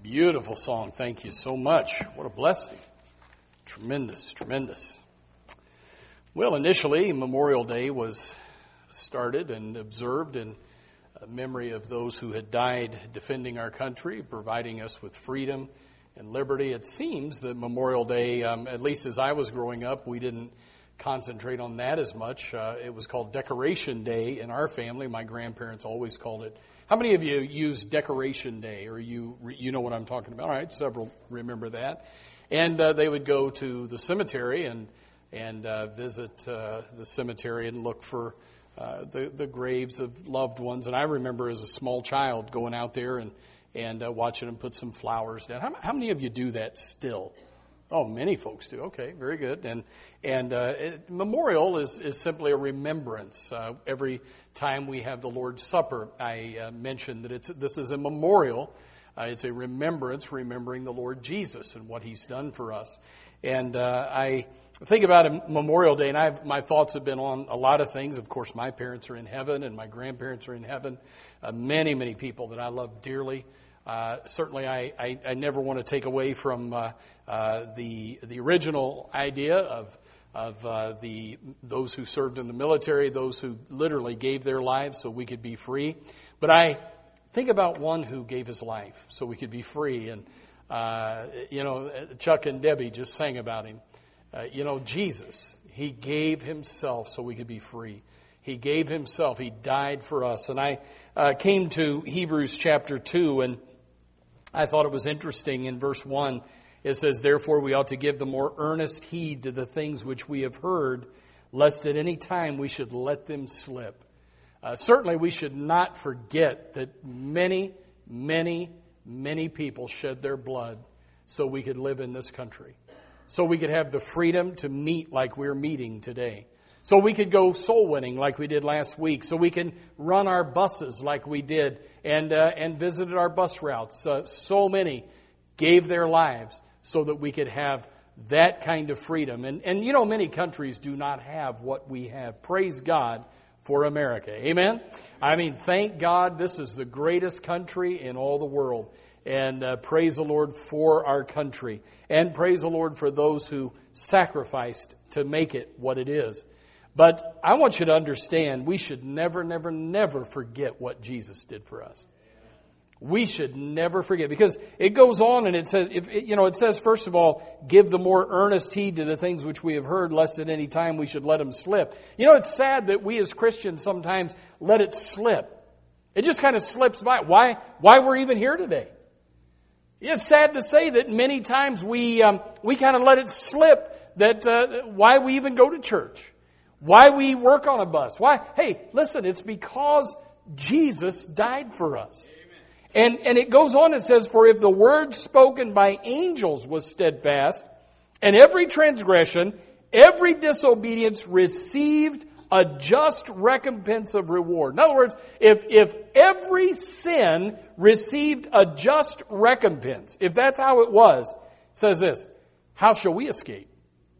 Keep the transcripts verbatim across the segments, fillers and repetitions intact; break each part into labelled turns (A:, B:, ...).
A: Beautiful song. Thank you so much. What a blessing. Tremendous, tremendous. Well, initially, Memorial Day was started and observed in memory of those who had died defending our country, providing us with freedom and liberty. It seems that Memorial Day, um, at least as I was growing up, we didn't concentrate on that as much. Uh, it was called Decoration Day in our family. My grandparents always called it. How many of you use Decoration Day, or you you know what I'm talking about? All right, several remember that. And uh, they would go to the cemetery and and uh, visit uh, the cemetery and look for uh, the the graves of loved ones. And I remember as a small child going out there and and uh, watching them put some flowers down. How, how many of you do that still? Oh, many folks do. Okay, very good. And and uh, it, memorial is, is simply a remembrance. Uh, every time we have the Lord's Supper, I uh, mentioned that it's this is a memorial. Uh, it's a remembrance, remembering the Lord Jesus and what He's done for us. And uh, I think about a Memorial Day, and I've, my thoughts have been on a lot of things. Of course, my parents are in heaven, and my grandparents are in heaven. Uh, many, many people that I love dearly. Uh, certainly, I, I, I never want to take away from uh, uh, the the original idea of of uh, the those who served in the military, those who literally gave their lives so we could be free. But I think about one who gave his life so we could be free. And uh, you know, Chuck and Debbie just sang about him. Uh, you know, Jesus, He gave Himself so we could be free. He gave Himself. He died for us. And I uh, came to Hebrews chapter two, and I thought it was interesting. In verse one, it says, "Therefore we ought to give the more earnest heed to the things which we have heard, lest at any time we should let them slip." Uh, certainly we should not forget that many, many, many people shed their blood so we could live in this country, so we could have the freedom to meet like we're meeting today, so we could go soul winning like we did last week, so we can run our buses like we did and uh, and visited our bus routes. Uh, so many gave their lives so that we could have that kind of freedom. And, and you know, many countries do not have what we have. Praise God for America. Amen? I mean, thank God this is the greatest country in all the world. And uh, praise the Lord for our country. And praise the Lord for those who sacrificed to make it what it is. But I want you to understand, we should never, never, never forget what Jesus did for us. We should never forget, because it goes on and it says, if, you know, it says, first of all, give the more earnest heed to the things which we have heard, lest at any time we should let them slip. You know, it's sad that we as Christians sometimes let it slip. It just kind of slips by. Why, why we're even here today. It's sad to say that many times we, um, we kind of let it slip that, uh, why we even go to church. Why we work on a bus. Why? Hey, listen, it's because Jesus died for us. And, and it goes on and says, "For if the word spoken by angels was steadfast, and every transgression, every disobedience received a just recompense of reward." In other words, if, if every sin received a just recompense, if that's how it was, it says this, how shall we escape?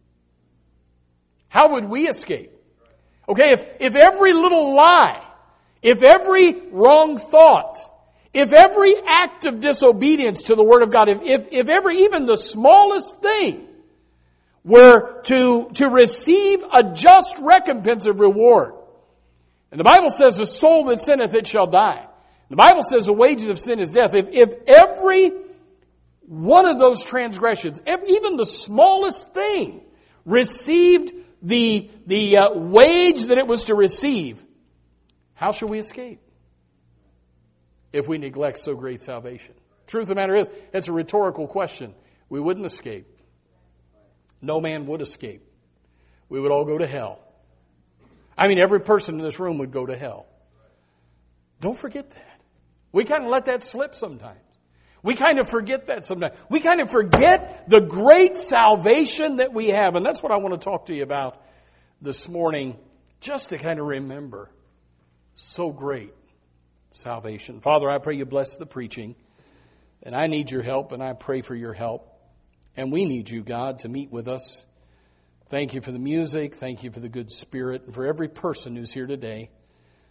A: How would we escape? Okay, if, if every little lie, if every wrong thought, if every act of disobedience to the Word of God, if, if, if every, even the smallest thing were to, to receive a just recompense of reward. And the Bible says, "The soul that sinneth, it shall die." The Bible says the wages of sin is death. If, if every one of those transgressions, even the smallest thing, received the, the uh, wage that it was to receive, how shall we escape if we neglect so great salvation? Truth of the matter is, it's a rhetorical question. We wouldn't escape. No man would escape. We would all go to hell. I mean, every person in this room would go to hell. Don't forget that. We kind of let that slip sometimes. We kind of forget that sometimes. We kind of forget the great salvation that we have. And that's what I want to talk to you about this morning, just to kind of remember. So great salvation. Father, I pray you bless the preaching. And I need your help, and I pray for your help. And we need you, God, to meet with us. Thank you for the music. Thank you for the good spirit. And for every person who's here today.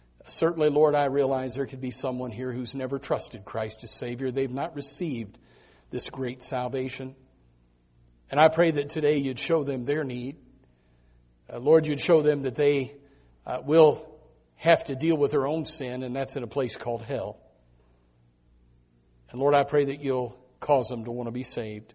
A: Certainly, Lord, I realize there could be someone here who's never trusted Christ as Savior. They've not received this great salvation. And I pray that today you'd show them their need. Uh, Lord, you'd show them that they uh, will have to deal with their own sin, and that's in a place called hell. And Lord, I pray that you'll cause them to want to be saved.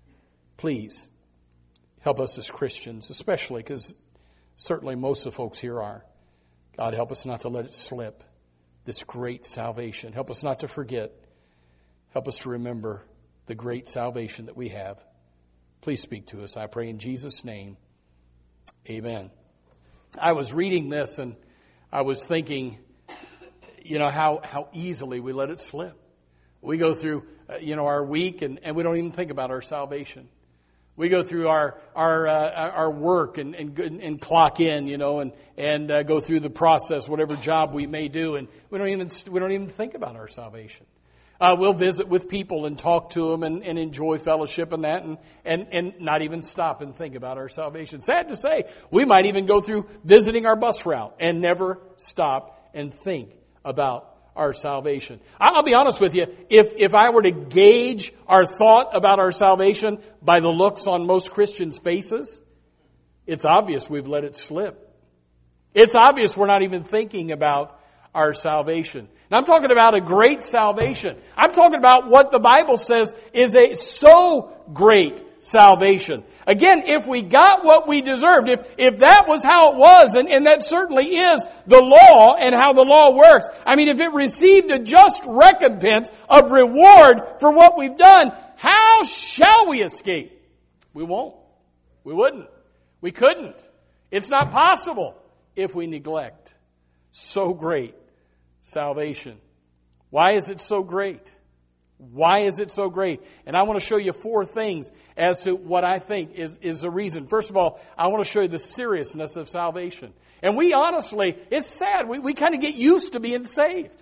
A: Please help us as Christians, especially because certainly most of the folks here are. God, help us not to let it slip, this great salvation. Help us not to forget. Help us to remember the great salvation that we have. Please speak to us, I pray in Jesus' name. Amen. I was reading this and I was thinking, you know, how, how easily we let it slip. We go through, uh, you know, our week and, and we don't even think about our salvation. We go through our our uh, our work and, and and clock in, you know, and and uh, go through the process, whatever job we may do, and we don't even we don't even think about our salvation. Uh, we'll visit with people and talk to them and, and enjoy fellowship and that, and, and and not even stop and think about our salvation. Sad to say, we might even go through visiting our bus route and never stop and think about our salvation. I'll be honest with you, if, if I were to gauge our thought about our salvation by the looks on most Christians' faces, it's obvious we've let it slip. It's obvious we're not even thinking about our salvation. Now I'm talking about a great salvation. I'm talking about what the Bible says is a so great salvation. Again, if we got what we deserved, if, if that was how it was, and, and that certainly is the law and how the law works. I mean, if it received a just recompense of reward for what we've done, how shall we escape? We won't. We wouldn't. We couldn't. It's not possible if we neglect so great salvation. Why is it so great? Why is it so great? And I want to show you four things as to what I think is, is the reason. First of all, I want to show you the seriousness of salvation. And we honestly, it's sad, we, we kind of get used to being saved.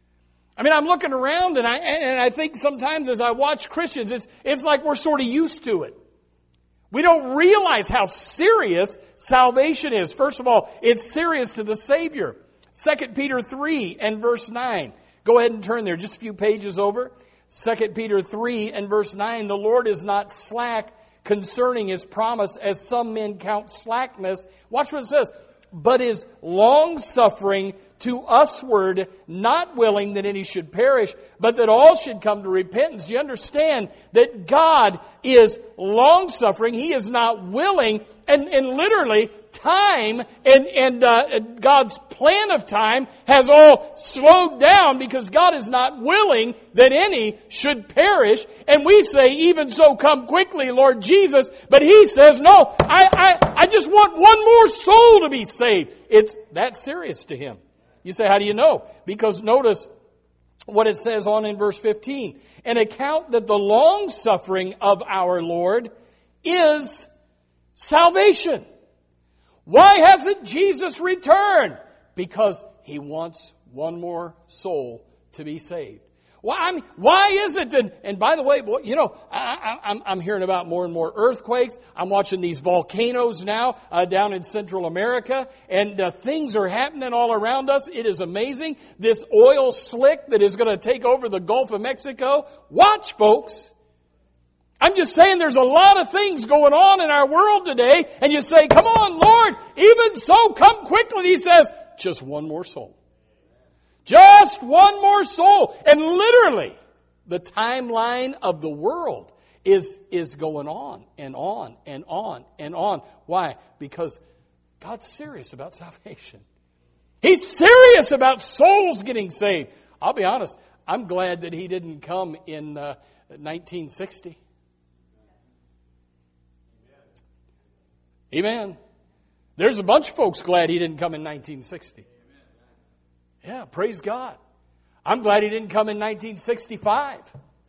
A: I mean, I'm looking around and I and I think sometimes as I watch Christians, it's it's like we're sort of used to it. We don't realize how serious salvation is. First of all, it's serious to the Savior. Second Peter three and verse nine. Go ahead and turn there just a few pages over. Second Peter three and verse nine, the Lord is not slack concerning His promise, as some men count slackness. Watch what it says. But is long-suffering to usward, not willing that any should perish, but that all should come to repentance. Do you understand that God is long-suffering? He is not willing, and, and literally time and, and uh, God's plan of time has all slowed down because God is not willing that any should perish. And we say, even so, come quickly, Lord Jesus. But He says, no, I, I, I just want one more soul to be saved. It's that serious to Him. You say, how do you know? Because notice what it says on in verse fifteen. An account that the long suffering of our Lord is salvation. Why hasn't Jesus returned? Because He wants one more soul to be saved. Why, I mean, why is it that, and by the way, you know, I, I, I'm, I'm hearing about more and more earthquakes. I'm watching these volcanoes now uh, down in Central America, and uh, things are happening all around us. It is amazing. This oil slick that is going to take over the Gulf of Mexico. Watch, folks. I'm just saying there's a lot of things going on in our world today, and you say, come on, Lord, even so, come quickly. He says, just one more soul. Just one more soul. And literally, the timeline of the world is, is going on and on and on and on. Why? Because God's serious about salvation. He's serious about souls getting saved. I'll be honest, I'm glad that He didn't come in uh, nineteen sixty. Amen. There's a bunch of folks glad He didn't come in nineteen sixty. Yeah, praise God. I'm glad He didn't come in nineteen sixty-five.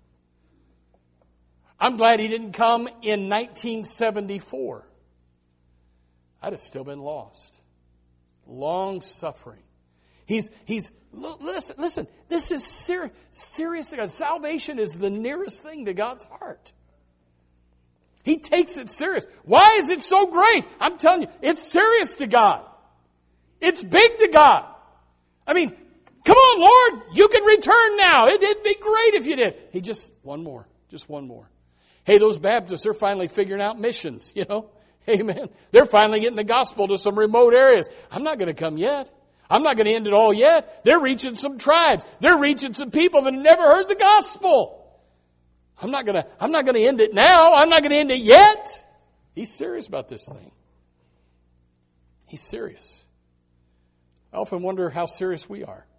A: I'm glad He didn't come in nineteen seventy-four. I'd have still been lost. Long suffering. He's, he's, listen, listen, this is serious, serious. Salvation is the nearest thing to God's heart. He takes it serious. Why is it so great? I'm telling you, it's serious to God. It's big to God. I mean, come on, Lord, you can return now. It, it'd be great if you did. He just, one more. Just one more. Hey, those Baptists, they're finally figuring out missions, you know. Amen. They're finally getting the gospel to some remote areas. I'm not going to come yet. I'm not going to end it all yet. They're reaching some tribes. They're reaching some people that have never heard the gospel. I'm not going to, I'm not going to end it now. I'm not going to end it yet. He's serious about this thing. He's serious. I often wonder how serious we are.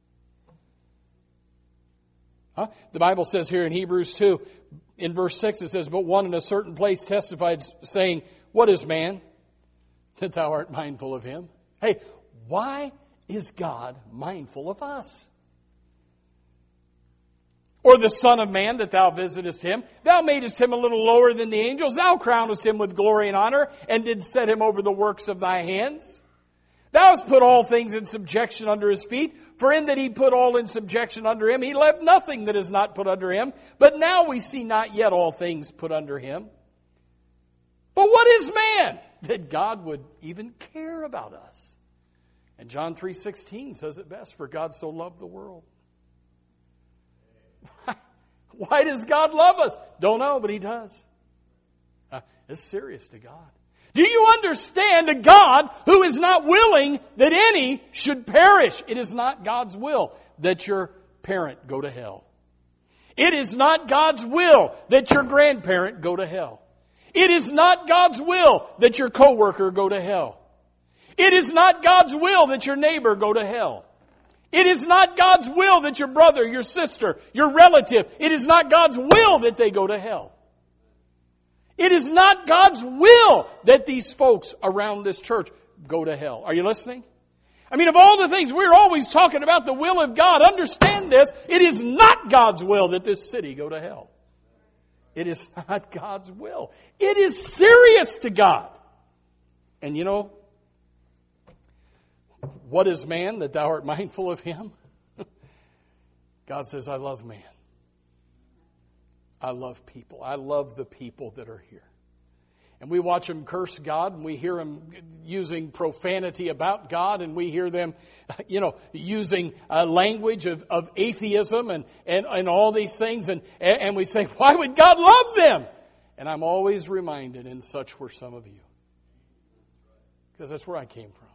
A: Huh? The Bible says here in Hebrews two, in verse six, it says, "But one in a certain place testified, saying, What is man, that thou art mindful of him?" Hey, why is God mindful of us? Or the Son of Man, that thou visitest him. Thou madest him a little lower than the angels. Thou crownest him with glory and honor, and didst set him over the works of thy hands. Thou hast put all things in subjection under his feet. For in that he put all in subjection under him, he left nothing that is not put under him. But now we see not yet all things put under him. But what is man, that God would even care about us? And John three sixteen says it best, "For God so loved the world." Why does God love us? Don't know, but he does. Uh, it's serious to God. Do you understand a God who is not willing that any should perish? It is not God's will that your parent go to hell. It is not God's will that your grandparent go to hell. It is not God's will that your coworker go to hell. It is not God's will that your neighbor go to hell. It is not God's will that your brother, your sister, your relative, it is not God's will that they go to hell. It is not God's will that these folks around this church go to hell. Are you listening? I mean, of all the things, we're always talking about the will of God. Understand this. It is not God's will that this city go to hell. It is not God's will. It is serious to God. And you know, what is man that thou art mindful of him? God says, I love man. I love people. I love the people that are here. And we watch them curse God, and we hear them using profanity about God, and we hear them, you know, using uh, language of, of atheism and, and, and all these things. And, and we say, why would God love them? And I'm always reminded, and such were some of you. Because that's where I came from.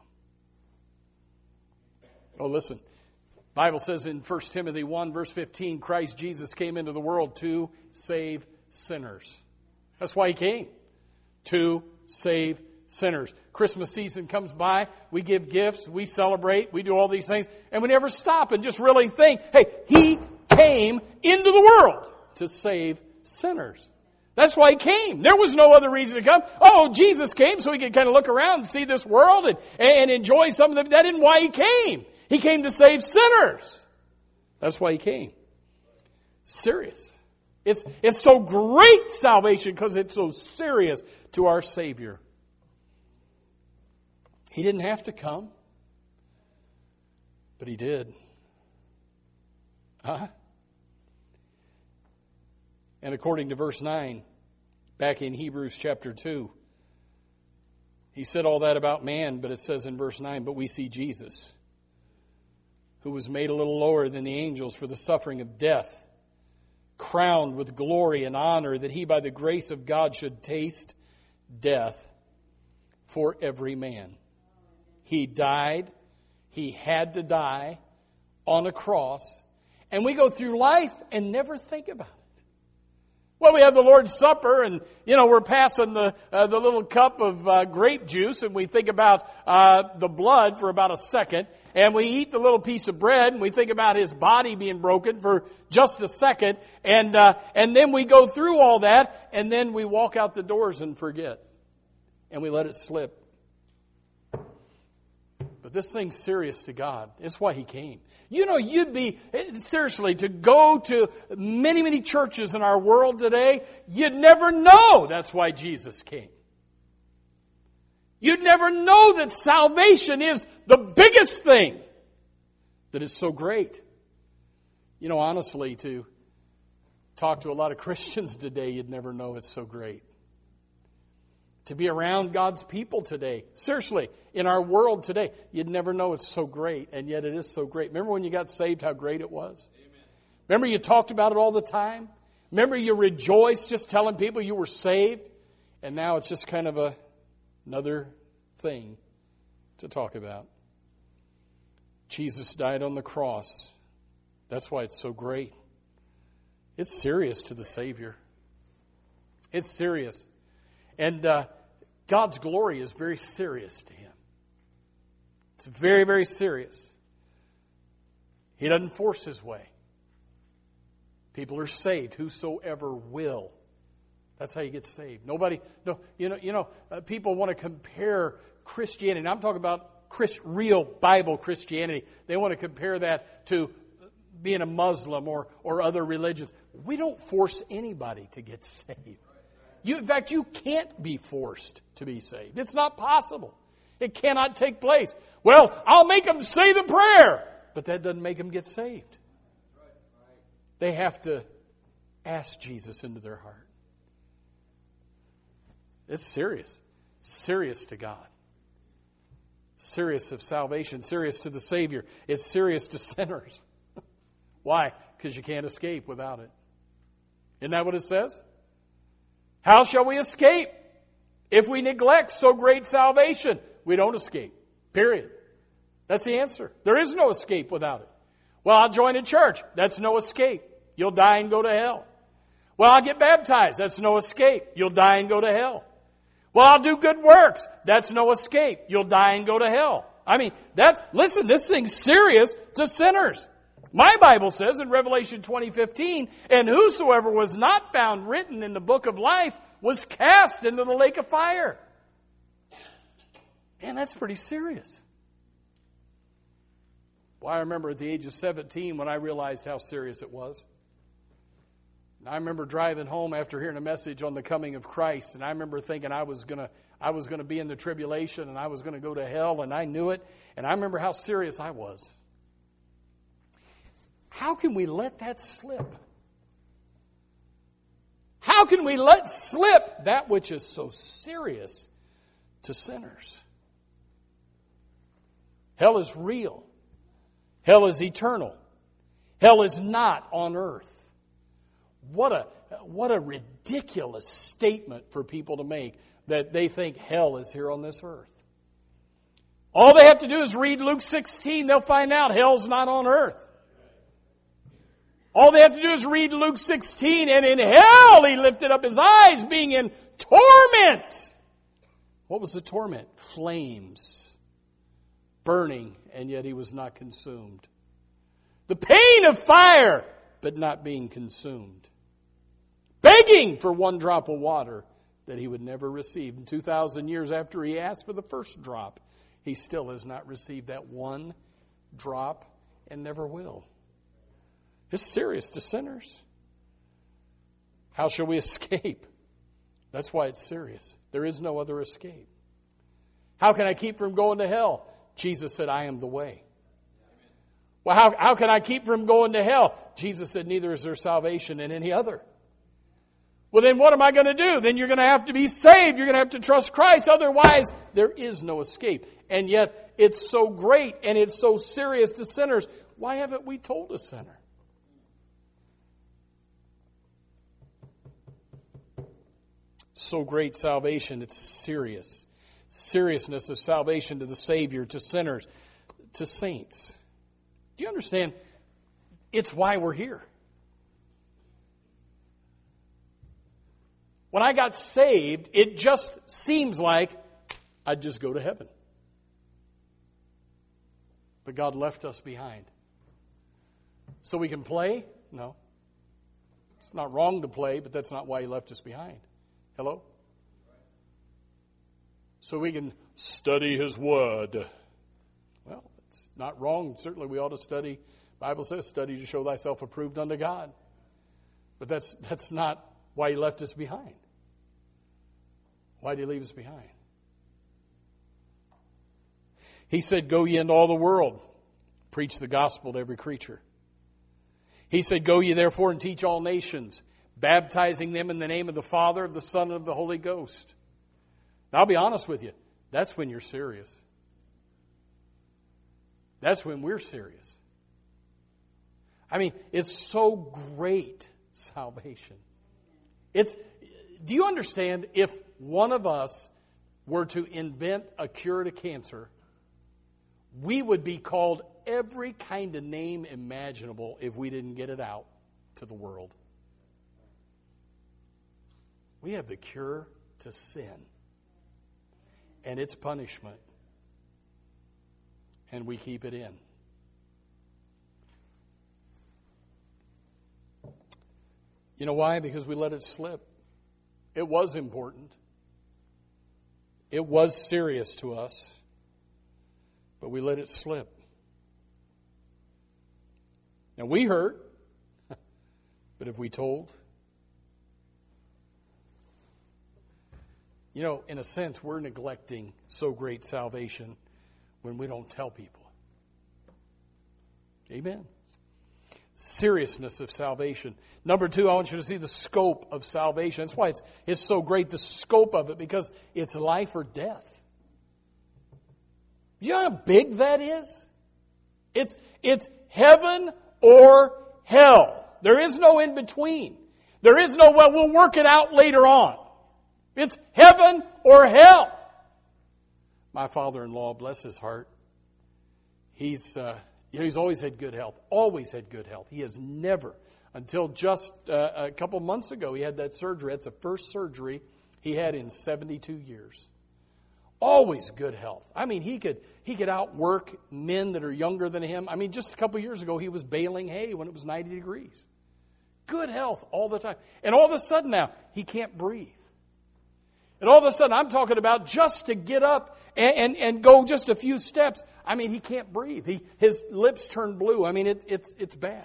A: Oh, listen. The Bible says in First Timothy one, verse fifteen, Christ Jesus came into the world to save sinners. That's why he came. To save sinners. Christmas season comes by, we give gifts, we celebrate, we do all these things, and we never stop and just really think, hey, he came into the world to save sinners. That's why he came. There was no other reason to come. Oh, Jesus came so he could kind of look around and see this world and, and enjoy some of the... That isn't why he came. He came to save sinners. That's why he came. Serious. It's, it's so great salvation because it's so serious to our Savior. He didn't have to come, but he did. Huh? And according to verse nine, back in Hebrews chapter two, he said all that about man, but it says in verse nine, but we see Jesus, who was made a little lower than the angels for the suffering of death, crowned with glory and honor, that he by the grace of God should taste death for every man. He died. He had to die on a cross. And we go through life and never think about it. Well, we have the Lord's Supper, and, you know, we're passing the uh, the little cup of uh, grape juice, and we think about uh, the blood for about a second. And we eat the little piece of bread, and we think about his body being broken for just a second. And uh, and then we go through all that, and then we walk out the doors and forget. And we let it slip. But this thing's serious to God. It's why he came. You know, you'd be, seriously, to go to many, many churches in our world today, you'd never know that's why Jesus came. You'd never know that salvation is the biggest thing that is so great. You know, honestly, to talk to a lot of Christians today, you'd never know it's so great. To be around God's people today, seriously, in our world today, you'd never know it's so great, and yet it is so great. Remember when you got saved, how great it was? Amen. Remember you talked about it all the time? Remember you rejoiced just telling people you were saved? And now it's just kind of a, another thing to talk about. Jesus died on the cross. That's why it's so great. It's serious to the Savior. It's serious. And uh, God's glory is very serious to Him. It's very, very serious. He doesn't force His way. People are saved, whosoever will. That's how you get saved. Nobody, no, you know, you know, uh, people want to compare Christianity. And I'm talking about Christ, real Bible Christianity. They want to compare that to being a Muslim or, or other religions. We don't force anybody to get saved. You, in fact, you can't be forced to be saved. It's not possible. It cannot take place. Well, I'll make them say the prayer. But that doesn't make them get saved. They have to ask Jesus into their heart. It's serious. Serious to God. Serious of salvation. Serious to the Savior. It's serious to sinners. Why? Because you can't escape without it. Isn't that what it says? How shall we escape if we neglect so great salvation? We don't escape. Period. That's the answer. There is no escape without it. Well, I'll join a church. That's no escape. You'll die and go to hell. Well, I'll get baptized. That's no escape. You'll die and go to hell. Well, I'll do good works. That's no escape. You'll die and go to hell. I mean, that's, listen, this thing's serious to sinners. My Bible says in Revelation twenty fifteen, and whosoever was not found written in the book of life was cast into the lake of fire. Man, that's pretty serious. Well, I remember at the age of seventeen when I realized how serious it was. And I remember driving home after hearing a message on the coming of Christ, and I remember thinking I was gonna I was gonna be in the tribulation and I was gonna go to hell, and I knew it, and I remember how serious I was. How can we let that slip? How can we let slip that which is so serious to sinners? Hell is real. Hell is eternal. Hell is not on earth. What a, what a ridiculous statement for people to make that they think hell is here on this earth. All they have to do is read Luke sixteen. They'll find out hell's not on earth. All they have to do is read Luke sixteen, and in hell he lifted up his eyes, being in torment. What was the torment? Flames. Burning, and yet he was not consumed. The pain of fire, but not being consumed. Begging for one drop of water that he would never receive. And two thousand years after he asked for the first drop, he still has not received that one drop and never will. It's serious to sinners. How shall we escape? That's why it's serious. There is no other escape. How can I keep from going to hell? Jesus said, I am the way. Well, how, how can I keep from going to hell? Jesus said, neither is there salvation in any other. Well, then what am I going to do? Then you're going to have to be saved. You're going to have to trust Christ. Otherwise, there is no escape. And yet, it's so great and it's so serious to sinners. Why haven't we told a sinner? So great salvation, it's serious. Seriousness of salvation to the Savior, to sinners, to saints. Do you understand? It's why we're here. When I got saved, it just seems like I'd just go to heaven. But God left us behind. So we can play? No. It's not wrong to play, but that's not why He left us behind. Hello? So we can study His Word. Well, it's not wrong. Certainly we ought to study. The Bible says, study to show thyself approved unto God. But that's that's not why He left us behind. Why did He leave us behind? He said, go ye into all the world, preach the gospel to every creature. He said, go ye therefore and teach all nations, baptizing them in the name of the Father, of the Son, and of the Holy Ghost. Now, I'll be honest with you. That's when you're serious. That's when we're serious. I mean, it's so great salvation. It's, do you understand if one of us were to invent a cure to cancer, we would be called every kind of name imaginable if we didn't get it out to the world. We have the cure to sin and its punishment, and we keep it in. You know why? Because we let it slip. It was important. It was serious to us, but we let it slip. Now, we hurt, but if we told, you know, in a sense, we're neglecting so great salvation when we don't tell people. Amen. Seriousness of salvation. Number two, I want you to see the scope of salvation. That's why it's, it's so great, the scope of it, because it's life or death. You know how big that is? It's, it's heaven or hell. There is no in between. There is no, well, we'll work it out later on. It's heaven or hell. My father-in-law, bless his heart, he's, uh, you know, he's always had good health. Always had good health. He has never, until just uh, a couple months ago, he had that surgery. That's the first surgery he had in seventy-two years. Always good health. I mean, he could he could outwork men that are younger than him. I mean, just a couple years ago, he was baling hay when it was ninety degrees. Good health all the time. And all of a sudden now, he can't breathe. And all of a sudden, I'm talking about just to get up and, and, and go just a few steps. I mean, he can't breathe. He, his lips turn blue. I mean, it, it's it's bad.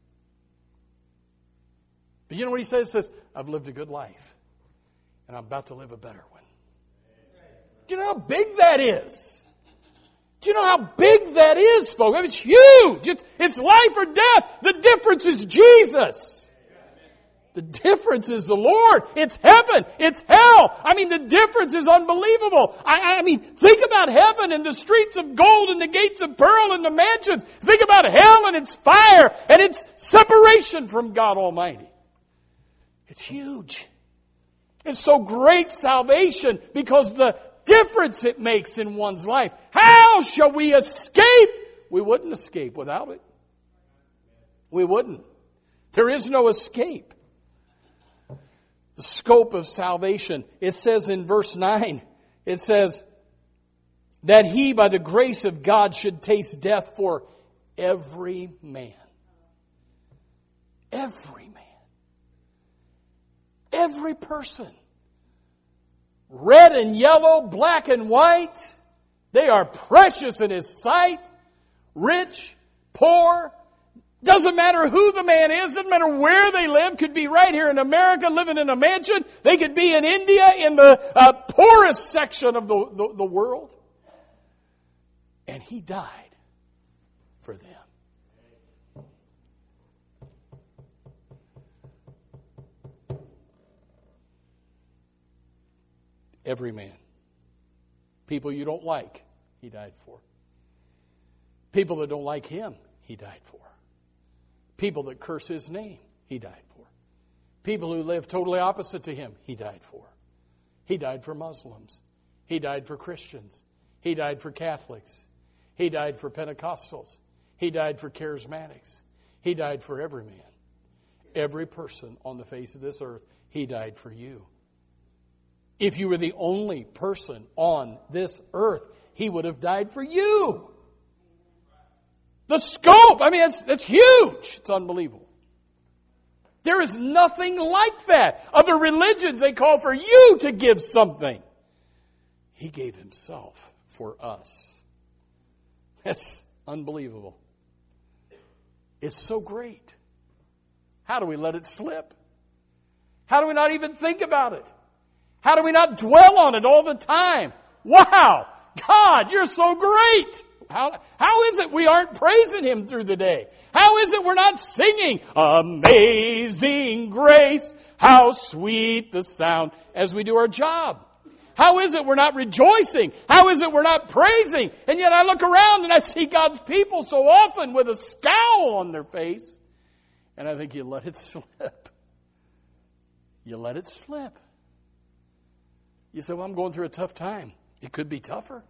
A: But you know what he says? He says, I've lived a good life, and I'm about to live a better one. Do you know how big that is? Do you know how big that is, folks? I mean, it's huge. It's, it's life or death. The difference is Jesus. The difference is the Lord. It's heaven. It's hell. I mean, the difference is unbelievable. I, I mean, think about heaven and the streets of gold and the gates of pearl and the mansions. Think about hell and its fire and its separation from God Almighty. It's huge. It's so great salvation because the difference it makes in one's life. How shall we escape? We wouldn't escape without it. We wouldn't. There is no escape. The scope of salvation. It says in verse nine, it says that he by the grace of God should taste death for every man. Every man. Every person. Red and yellow, black and white. They are precious in His sight. Rich, poor. Doesn't matter who the man is. Doesn't matter where they live. Could be right here in America living in a mansion. They could be in India in the uh, poorest section of the, the, the world. And He died for them. Every man. People you don't like, He died for. People that don't like Him, He died for. People that curse His name, He died for. People who live totally opposite to Him, He died for. He died for Muslims. He died for Christians. He died for Catholics. He died for Pentecostals. He died for Charismatics. He died for every man. Every person on the face of this earth, He died for you. If you were the only person on this earth, He would have died for you. The scope, I mean, it's, it's huge. It's unbelievable. There is nothing like that. Other religions, they call for you to give something. He gave Himself for us. That's unbelievable. It's so great. How do we let it slip? How do we not even think about it? How do we not dwell on it all the time? Wow! God, You're so great! How, how is it we aren't praising Him through the day? How is it we're not singing, Amazing Grace, how sweet the sound, as we do our job? How is it we're not rejoicing? How is it we're not praising? And yet I look around and I see God's people so often with a scowl on their face, and I think you let it slip. you let it slip. You say, well, I'm going through a tough time. It could be tougher.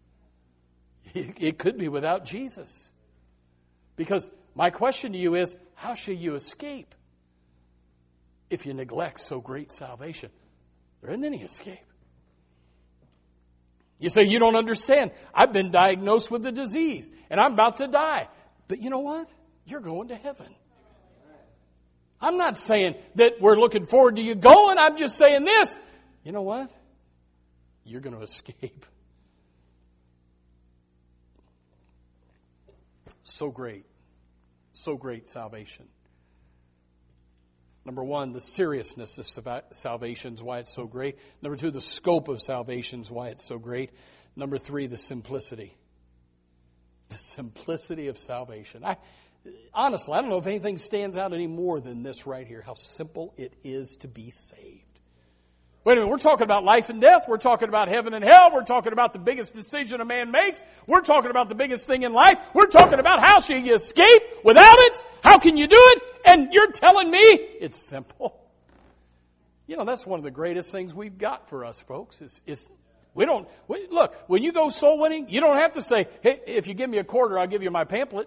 A: It could be without Jesus. Because my question to you is, how shall you escape if you neglect so great salvation? There isn't any escape. You say, you don't understand. I've been diagnosed with a disease, and I'm about to die. But you know what? You're going to heaven. I'm not saying that we're looking forward to you going. I'm just saying this. You know what? You're going to escape. So great. So great salvation. Number one, the seriousness of salvation is why it's so great. Number two, the scope of salvation is why it's so great. Number three, the simplicity. The simplicity of salvation. I, honestly, I don't know if anything stands out any more than this right here, how simple it is to be saved. Wait a minute, we're talking about life and death. We're talking about heaven and hell. We're talking about the biggest decision a man makes. We're talking about the biggest thing in life. We're talking about how shall you escape without it? How can you do it? And you're telling me it's simple. You know, that's one of the greatest things we've got for us, folks. Is, is we don't, we, look, when you go soul winning, you don't have to say, hey, if you give me a quarter, I'll give you my pamphlet.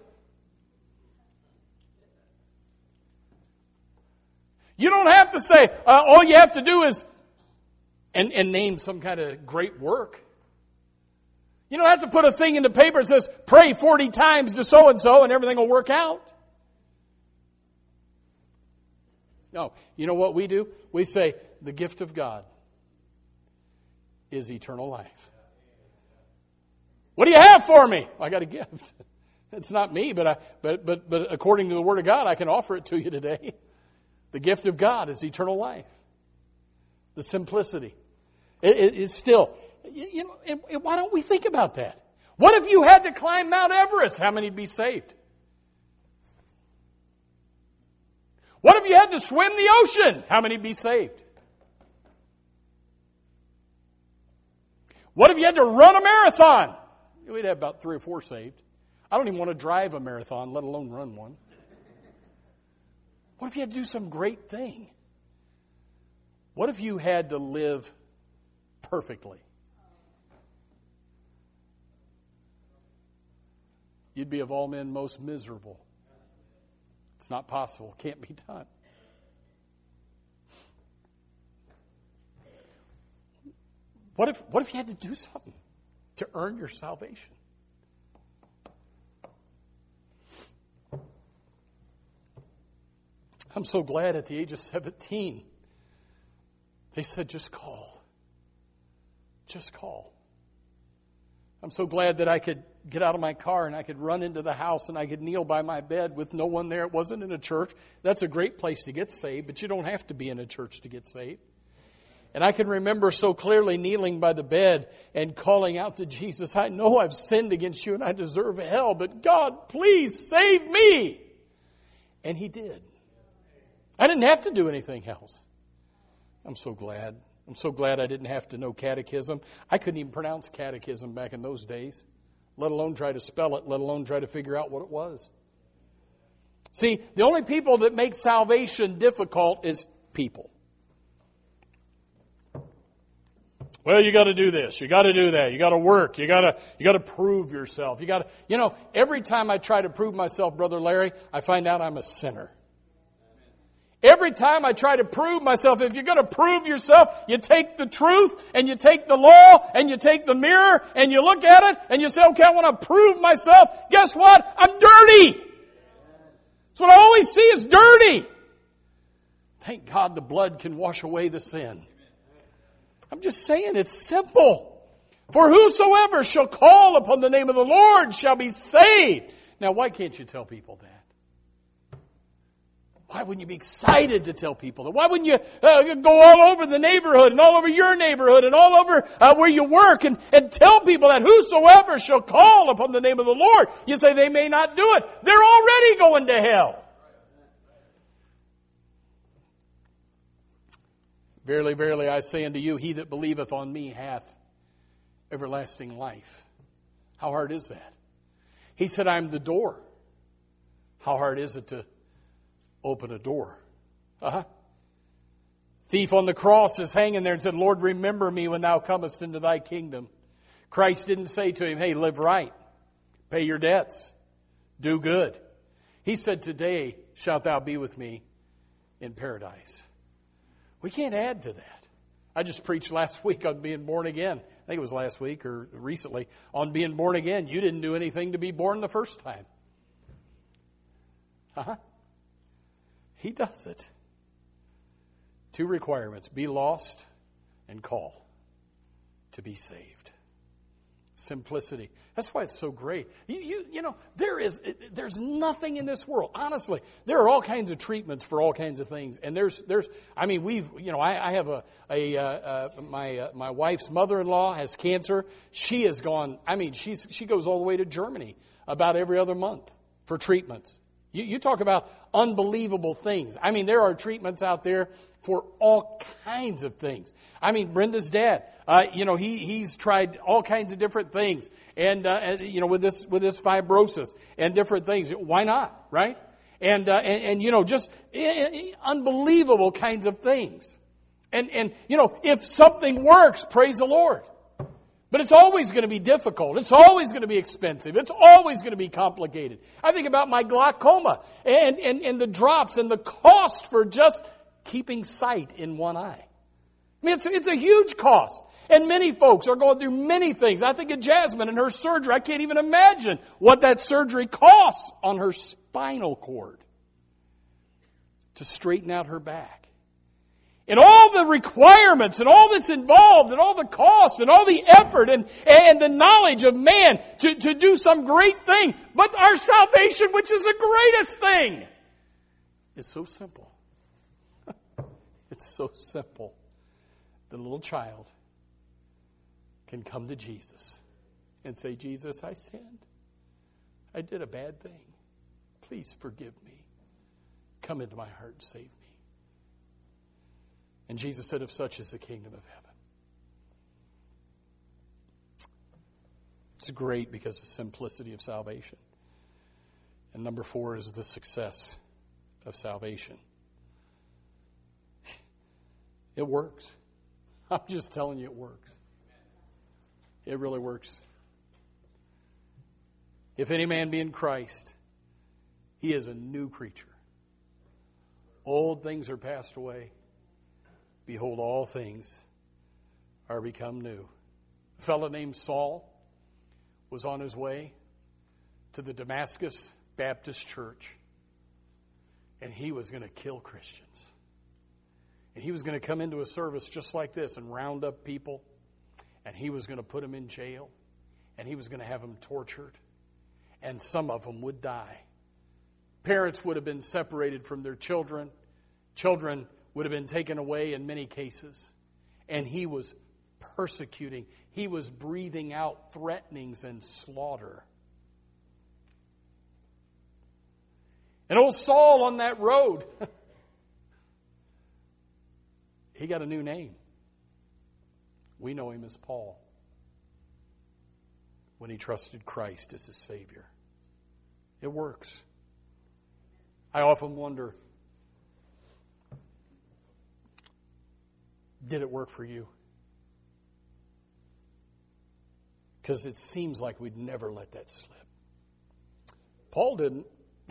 A: You don't have to say, uh, all you have to do is And, and name some kind of great work. You don't have to put a thing in the paper that says, pray forty times to so-and-so and everything will work out. No. You know what we do? We say, the gift of God is eternal life. What do you have for me? I got a gift. It's not me, but, I, but, but, but according to the Word of God, I can offer it to you today. The gift of God is eternal life. The simplicity. It, it, it's still, you, you know, and, and why don't we think about that? What if you had to climb Mount Everest? How many would be saved? What if you had to swim the ocean? How many would be saved? What if you had to run a marathon? We'd have about three or four saved. I don't even want to drive a marathon, let alone run one. What if you had to do some great thing? What if you had to live perfectly? You'd be of all men most miserable. It's not possible. It can't be done. What if, what if you had to do something to earn your salvation? I'm so glad at the age of seventeen, they said, just call. Just call. I'm so glad that I could get out of my car and I could run into the house and I could kneel by my bed with no one there. It wasn't in a church. That's a great place to get saved, but you don't have to be in a church to get saved. And I can remember so clearly kneeling by the bed and calling out to Jesus, I know I've sinned against you and I deserve hell, but God, please save me. And He did. I didn't have to do anything else. I'm so glad. I'm so glad I didn't have to know catechism. I couldn't even pronounce catechism back in those days, let alone try to spell it, let alone try to figure out what it was. See, the only people that make salvation difficult is people. Well, you got to do this. You got to do that. You got to work. You got to you got to prove yourself. You got to, you know, every time I try to prove myself, Brother Larry, I find out I'm a sinner. Every time I try to prove myself, if you're going to prove yourself, you take the truth and you take the law and you take the mirror and you look at it and you say, okay, I want to prove myself. Guess what? I'm dirty. That's what I always see is dirty. Thank God the blood can wash away the sin. I'm just saying it's simple. For whosoever shall call upon the name of the Lord shall be saved. Now, why can't you tell people that? Why wouldn't you be excited to tell people that? Why wouldn't you uh, go all over the neighborhood and all over your neighborhood and all over uh, where you work and, and tell people that whosoever shall call upon the name of the Lord? You say they may not do it. They're already going to hell. Verily, verily, I say unto you, he that believeth on me hath everlasting life. How hard is that? He said, I'm the door. How hard is it to open a door? Uh-huh. Thief on the cross is hanging there and said, Lord, remember me when thou comest into thy kingdom. Christ didn't say to him, hey, live right, pay your debts, do good. He said, today shalt thou be with me in paradise. We can't add to that. I just preached last week on being born again. I think it was last week or recently on being born again. You didn't do anything to be born the first time. Huh? He does it. Two requirements: be lost and call to be saved. Simplicity. That's why it's so great. You, you, you know, there is, there's nothing in this world. Honestly, there are all kinds of treatments for all kinds of things. And there's, there's, I mean, we've, you know, I, I have a, a, uh, uh, my, uh, my wife's mother-in-law has cancer. She has gone, I mean, she's, she goes all the way to Germany about every other month for treatments. You, you talk about unbelievable things. I mean, there are treatments out there for all kinds of things. I mean, Brenda's dad, uh, you know, he he's tried all kinds of different things, and, uh, and you know, with this with this fibrosis and different things. Why not, right? And uh, and, and you know, just unbelievable kinds of things. And and you know, if something works, praise the Lord. But it's always going to be difficult. It's always going to be expensive. It's always going to be complicated. I think about my glaucoma and, and, and the drops and the cost for just keeping sight in one eye. I mean, it's, it's a huge cost. And many folks are going through many things. I think of Jasmine and her surgery. I can't even imagine what that surgery costs on her spinal cord to straighten out her back. And all the requirements and all that's involved and all the costs and all the effort and, and the knowledge of man to, to do some great thing. But our salvation, which is the greatest thing, is so simple. It's so simple. The little child can come to Jesus and say, Jesus, I sinned. I did a bad thing. Please forgive me. Come into my heart and save me. And Jesus said, of such is the kingdom of heaven. It's great because of the simplicity of salvation. And number four is the success of salvation. It works. I'm just telling you it works. It really works. If any man be in Christ, he is a new creature. Old things are passed away. Behold, all things are become new. A fellow named Saul was on his way to the Damascus Baptist Church, and he was going to kill Christians. And he was going to come into a service just like this and round up people, and he was going to put them in jail, and he was going to have them tortured, and some of them would die. Parents would have been separated from their children. Children would have been taken away in many cases. And he was persecuting. He was breathing out threatenings and slaughter. And old Saul on that road, he got a new name. We know him as Paul, when he trusted Christ as his Savior. It works. I often wonder, did it work for you? Because it seems like we'd never let that slip. Paul didn't.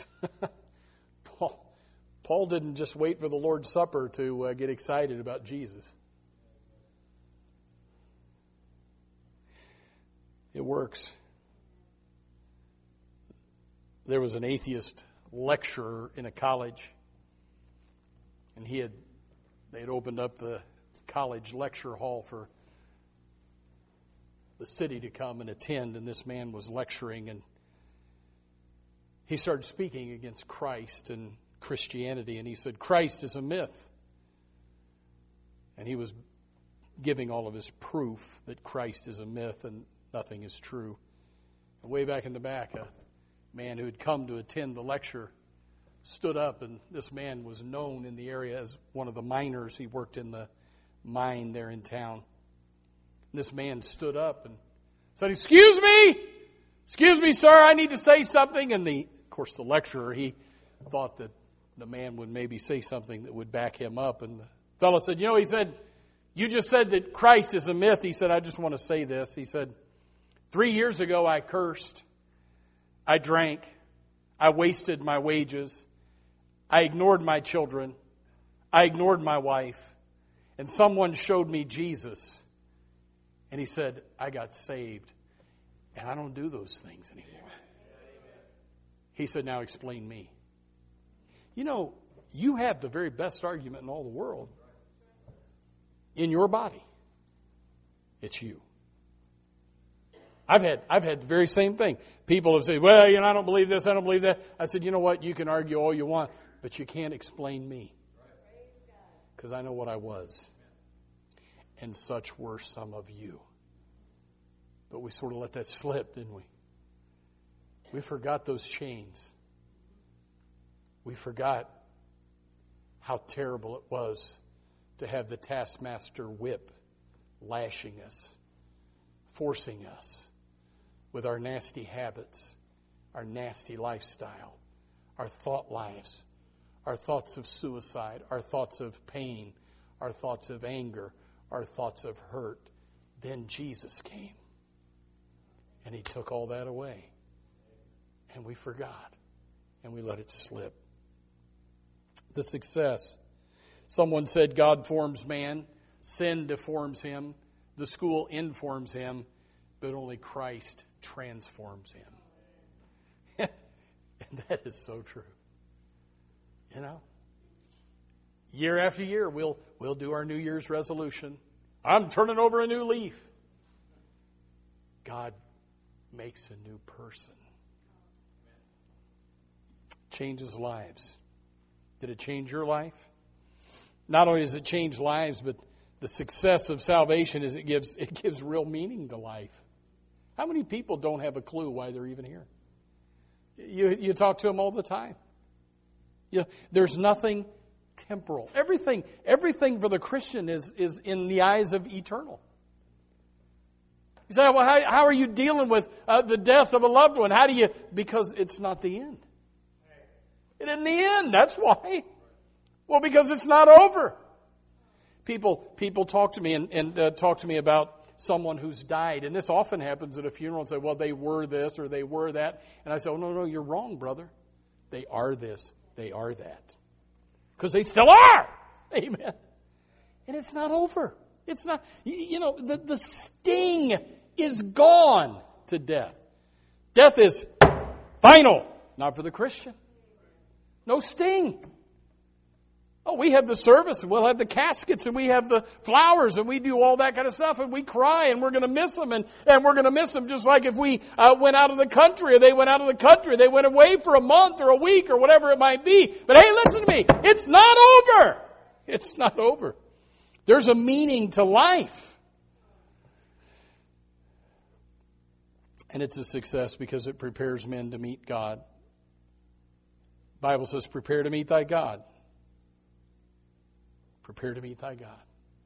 A: Paul, Paul didn't just wait for the Lord's Supper to uh, get excited about Jesus. It works. There was an atheist lecturer in a college, and he had they had opened up the college lecture hall for the city to come and attend, and this man was lecturing, and he started speaking against Christ and Christianity, and he said, Christ is a myth. And he was giving all of his proof that Christ is a myth and nothing is true. And way back in the back, a man who had come to attend the lecture stood up, and this man was known in the area as one of the miners. He worked in the mine there in town. And this man stood up and said, excuse me, excuse me, sir, I need to say something. And the, of course, the lecturer, he thought that the man would maybe say something that would back him up. And the Fellow said, you know, he said, you just said that Christ is a myth. He said, I just want to say this. He said, three years ago I cursed, I drank, I wasted my wages, I ignored my children, I ignored my wife, and someone showed me Jesus. And he said, I got saved, and I don't do those things anymore. He said, now explain me. You know, you have the very best argument in all the world. In your body. It's you. I've had I've had the very same thing. People have said, well, you know, I don't believe this, I don't believe that. I said, you know what, you can argue all you want, but you can't explain me. Because I know what I was. And such were some of you. But we sort of let that slip, didn't we? We forgot those chains. We forgot how terrible it was to have the taskmaster whip lashing us, forcing us with our nasty habits, our nasty lifestyle, our thought lives, our thoughts of suicide, our thoughts of pain, our thoughts of anger, our thoughts of hurt. Then Jesus came, and He took all that away. And we forgot, and we let it slip. The success. Someone said God forms man, sin deforms him, the school informs him, but only Christ transforms him. And that is so true. You know? Year after year, we'll we'll do our New Year's resolution. I'm turning over a new leaf. God makes a new person. Changes lives. Did it change your life? Not only does it change lives, but the success of salvation is it gives it gives real meaning to life. How many people don't have a clue why they're even here? You you talk to them all the time. You, there's nothing temporal. Everything everything for the Christian is is in the eyes of eternal. You say, well, how, how are you dealing with uh, the death of a loved one? How do you? Because it's not the end. It isn't the end. That's why. Well, because it's not over. People people talk to me and, and uh, talk to me about someone who's died. And this often happens at a funeral and say, well, they were this or they were that. And I say, oh, no, no, you're wrong, brother. They are this. They are that. Because they still are. Amen. And it's not over. It's not, you know, the, the sting is gone to death. Death is final. Not for the Christian. No sting. Oh, we have the service, and we'll have the caskets, and we have the flowers, and we do all that kind of stuff, and we cry, and we're going to miss them, and, and we're going to miss them just like if we uh, went out of the country, or they went out of the country, they went away for a month or a week or whatever it might be. But hey, listen to me. It's not over. It's not over. There's a meaning to life. And it's a success because it prepares men to meet God. The Bible says, prepare to meet thy God. Prepare to meet thy God.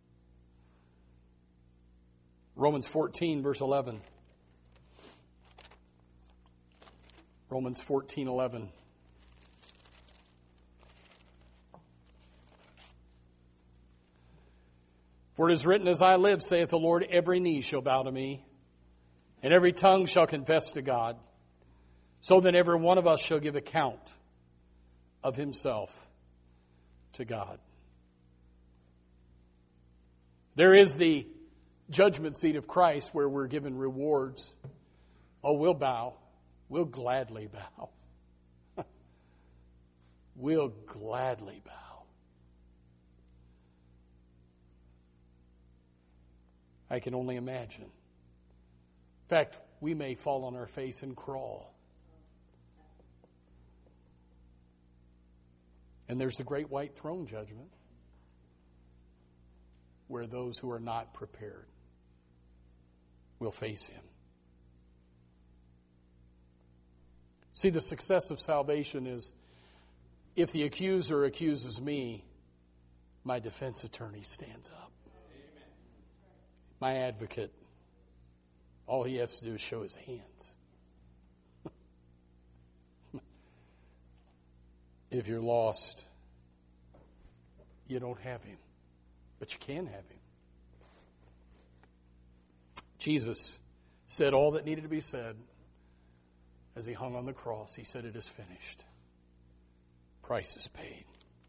A: Romans fourteen, verse eleven. Romans fourteen, eleven. For it is written, as I live, saith the Lord, every knee shall bow to me, and every tongue shall confess to God. So then every one of us shall give account of himself to God. There is the judgment seat of Christ where we're given rewards. Oh, we'll bow. We'll gladly bow. We'll gladly bow. I can only imagine. In fact, we may fall on our face and crawl. And there's the great white throne judgment, where those who are not prepared will face Him. See, the success of salvation is if the accuser accuses me, my defense attorney stands up. My advocate, all he has to do is show his hands. If you're lost, you don't have Him. but you can have him. Jesus said all that needed to be said as he hung on the cross. He said, "It is finished. Price is paid."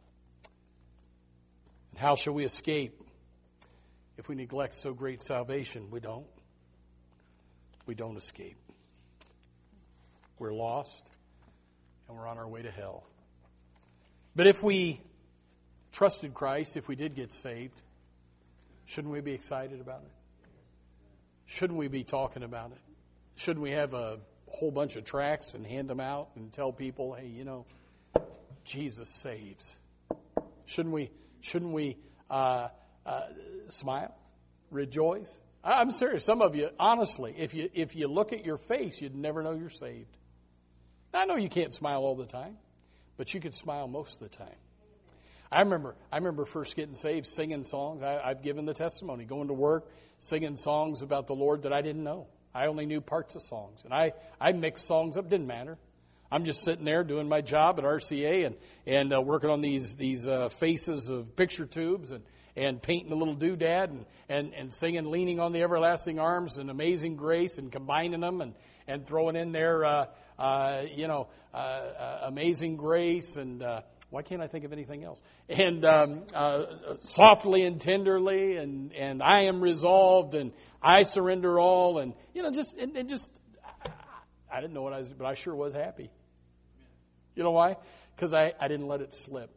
A: And how shall we escape if we neglect so great salvation? We don't. We don't escape. We're lost, and we're on our way to hell. But if we trusted Christ, if we did get saved, shouldn't we be excited about it? Shouldn't we be talking about it? Shouldn't we have a whole bunch of tracts and hand them out and tell people, hey, you know, Jesus saves? Shouldn't we, shouldn't we uh, uh, smile, rejoice? I'm serious. Some of you, honestly, if you if you look at your face, you'd never know you're saved. I know you can't smile all the time, but you can smile most of the time. I remember I remember first getting saved, singing songs. I, I've given the testimony, going to work, singing songs about the Lord that I didn't know. I only knew parts of songs. And I, I mixed songs up. Didn't matter. I'm just sitting there doing my job at R C A and, and uh, working on these these uh, faces of picture tubes and, and painting a little doodad and, and, and singing Leaning on the Everlasting Arms and Amazing Grace and combining them and, and throwing in there, uh, uh, you know, uh, uh, Amazing Grace and... Uh, Why can't I think of anything else? And um, uh, Softly and Tenderly, and, and I Am Resolved, and I Surrender All, and you know, just and, and just I didn't know what I was, but I sure was happy. You know why? Because I, I didn't let it slip.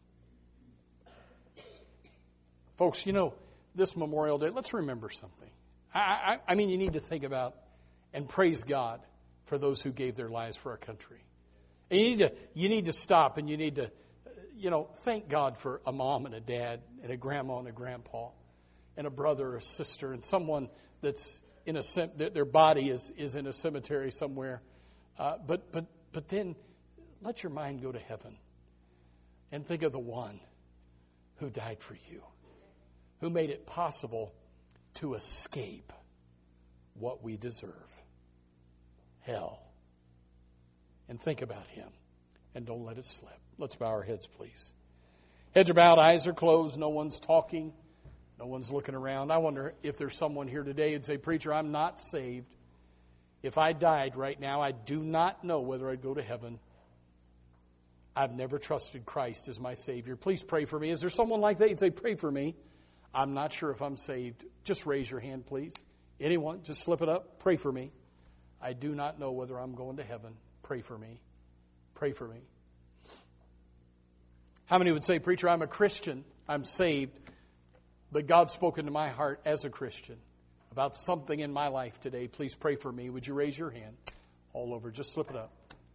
A: Folks, you know, this Memorial Day, let's remember something. I, I, I mean, you need to think about and praise God for those who gave their lives for our country. And you need to you need to stop and you need to, you know, thank God for a mom and a dad and a grandma and a grandpa and a brother or a sister and someone that's in a their body is, is in a cemetery somewhere. Uh, but but but then let your mind go to heaven and think of the one who died for you, who made it possible to escape what we deserve, hell. And think about him. And don't let it slip. Let's bow our heads, please. Heads are bowed, eyes are closed. No one's talking. No one's looking around. I wonder if there's someone here today who'd say, "Preacher, I'm not saved. If I died right now, I do not know whether I'd go to heaven. I've never trusted Christ as my Savior. Please pray for me." Is there someone like that? You'd say, "Pray for me. I'm not sure if I'm saved." Just raise your hand, please. Anyone? Just slip it up. Pray for me. I do not know whether I'm going to heaven. Pray for me. Pray for me. How many would say, "Preacher, I'm a Christian. I'm saved. But God's spoken to my heart as a Christian about something in my life today. Please pray for me." Would you raise your hand? All over. Just slip it up.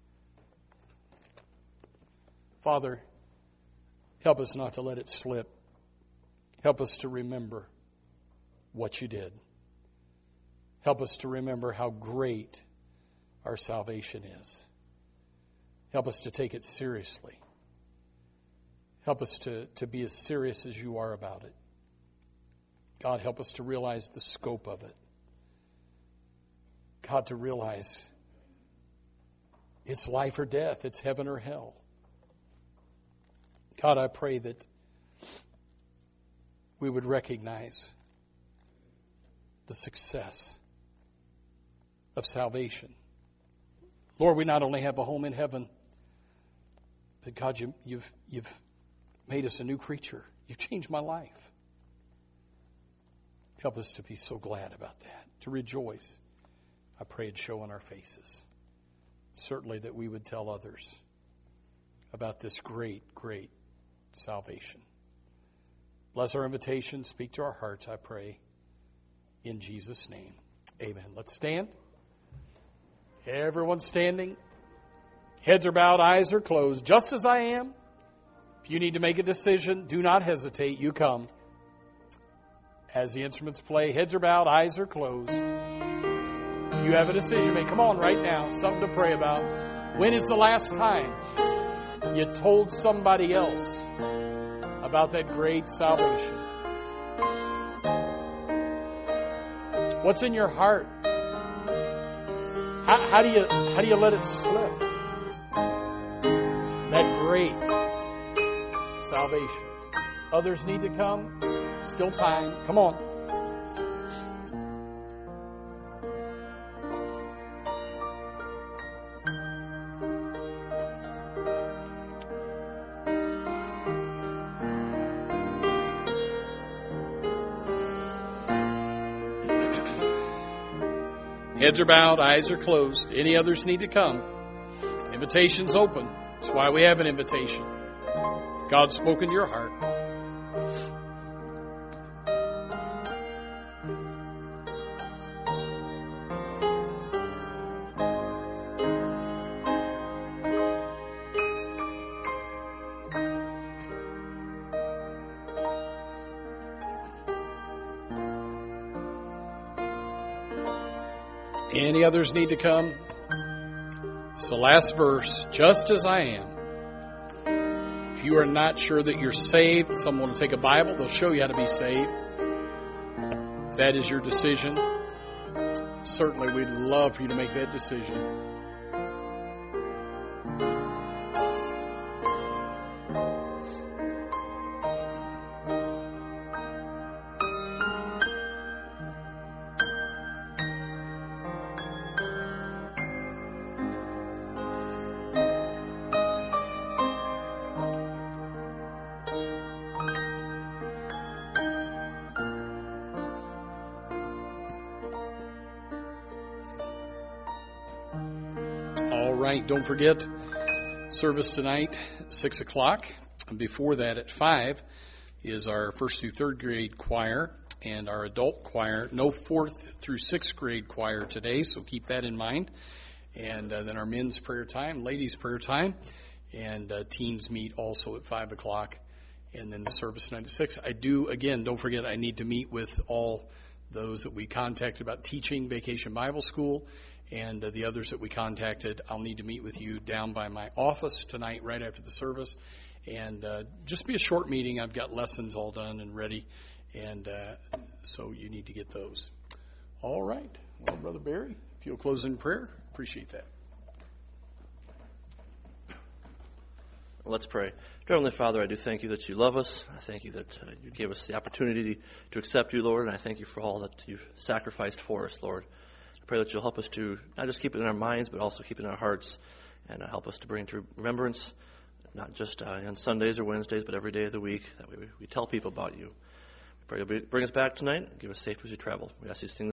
A: Father, help us not to let it slip. Help us to remember what you did. Help us to remember how great our salvation is. Help us to take it seriously. Help us to, to be as serious as you are about it. God, help us to realize the scope of it. God, to realize it's life or death, it's heaven or hell. God, I pray that we would recognize the success of salvation. Lord, we not only have a home in heaven, but God, you, you've, you've made us a new creature. You've changed my life. Help us to be so glad about that, to rejoice. I pray it'd show on our faces. Certainly that we would tell others about this great, great salvation. Bless our invitation. Speak to our hearts, I pray. In Jesus' name, amen. Let's stand. Everyone's standing. Heads are bowed, eyes are closed. Just as I am. If you need to make a decision, do not hesitate. You come. As the instruments play, heads are bowed, eyes are closed. You have a decision to make. Come on right now. Something to pray about. When is the last time you told somebody else about that great salvation? What's in your heart? How, how do you how do you let it slip? That great salvation. Others need to come. Still time. Come on. Heads are bowed, eyes are closed. Any others need to come? Invitation's open. That's why we have an invitation. God's spoken to your heart. Any others need to come? It's the last verse. Just as I am. If you are not sure that you're saved, someone will take a Bible. They'll show you how to be saved. If that is your decision, certainly we'd love for you to make that decision. Don't forget, service tonight, six o'clock. And before that, at five, is our first through third grade choir and our adult choir. No fourth through sixth grade choir today, so keep that in mind. And uh, then our men's prayer time, ladies' prayer time, and uh, teens meet also at five o'clock. And then the service tonight at six. I do, again, don't forget, I need to meet with all those that we contacted about teaching Vacation Bible School. And uh, the others that we contacted, I'll need to meet with you down by my office tonight right after the service. And uh, just be a short meeting. I've got lessons all done and ready. And uh, so you need to get those. All right. Well, Brother Barry, if you'll close in prayer, appreciate that.
B: Let's pray. Dear Heavenly Father, I do thank you that you love us. I thank you that uh, you gave us the opportunity to accept you, Lord. And I thank you for all that you've sacrificed for us, Lord. I pray that you'll help us to not just keep it in our minds, but also keep it in our hearts, and uh, help us to bring to remembrance, not just uh, on Sundays or Wednesdays, but every day of the week, that we, we tell people about you. We pray you'll bring us back tonight and give us safe as you travel. We ask these things